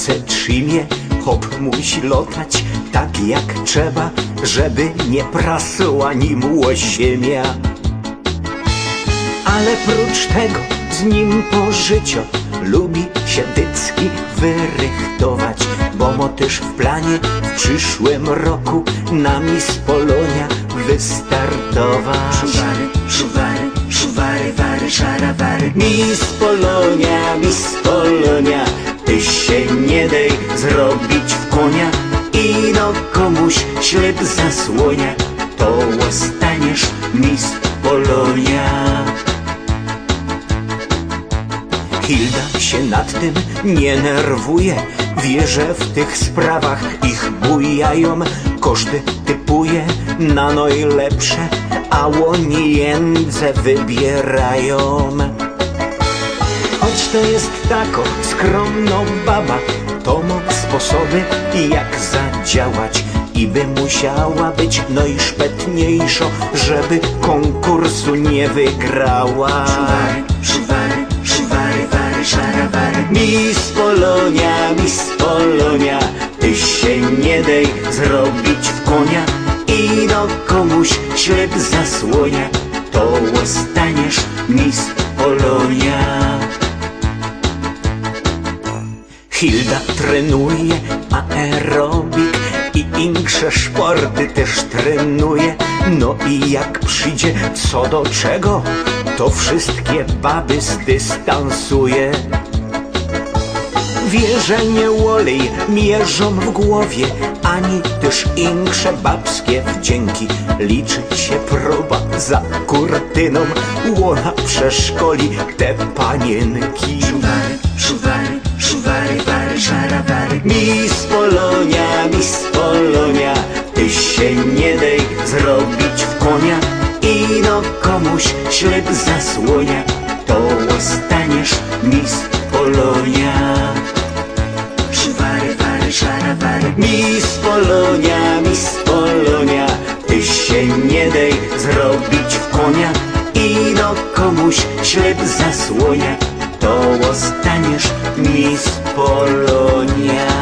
ręce trzymie, hop musi lotać tak jak trzeba, żeby nie prasła nim łoziemia. Ale prócz tego z nim po życiu lubi się dycki wyrychtować, bo mo też w planie w przyszłym roku na Miss Polonia wystartować. Szuwary, szuwary, szuwary, wary, szarawary. Miss Polonia, ty się nie dej zrobić w konia. Ino komuś ślep zasłonia, to zostaniesz Miss Polonia. Hilda się nad tym nie nerwuje, wie, że w tych sprawach ich bujają. Każdy typuje na najlepsze, a oni jędze wybierają. Choć to jest tako skromno baba, to ma sposoby jak zadziałać i by musiała być najszpetniejsza, żeby konkursu nie wygrała. Szuwary, szuwary, szuwary, wary, szarawary. Miss Polonia, ty się nie dej zrobić w konia. Ino komuś ślep zasłonia, to zostaniesz Miss Polonia. Hilda trenuje aerobik i insze sporty też trenuje. No i jak przyjdzie co do czego, to wszystkie baby zdystansuje. Wie, że nie olej mierzą w głowie, ani też insze babskie wdzięki. Liczy się próba za kurtyną, łona przeszkoli te panienki. Szuwary, szuwary, szuwary, wary, szarawary. Miss Polonia, ty się nie dej zrobić w konia. Ino komuś ślep zasłonia, to zostaniesz Miss Polonia. Szuwary, wary, szarawary. Miss Polonia, ty się nie dej zrobić w konia. Ino komuś ślep zasłonia, to zostaniesz Miss Polonia.